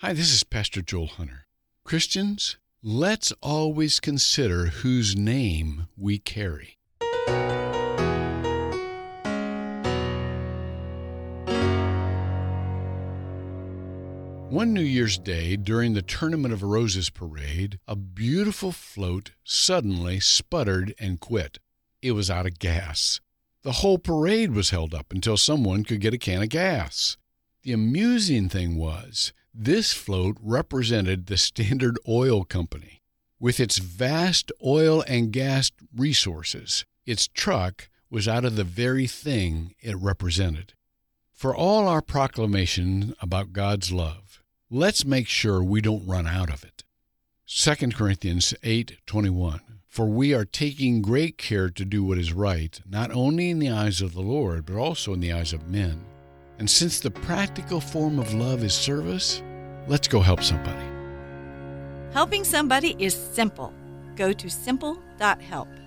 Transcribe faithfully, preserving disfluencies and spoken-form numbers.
Hi, this is Pastor Joel Hunter. Christians, let's always consider whose name we carry. One New Year's Day, during the Tournament of Roses parade, a beautiful float suddenly sputtered and quit. It was out of gas. The whole parade was held up until someone could get a can of gas. The amusing thing was, this float represented the Standard Oil Company. With its vast oil and gas resources, its truck was out of the very thing it represented. For all our proclamation about God's love, let's make sure we don't run out of it. Second Corinthians eight twenty-one. For we are taking great care to do what is right, not only in the eyes of the Lord, but also in the eyes of men. And since the practical form of love is service, let's go help somebody. Helping somebody is simple. Go to simple dot help.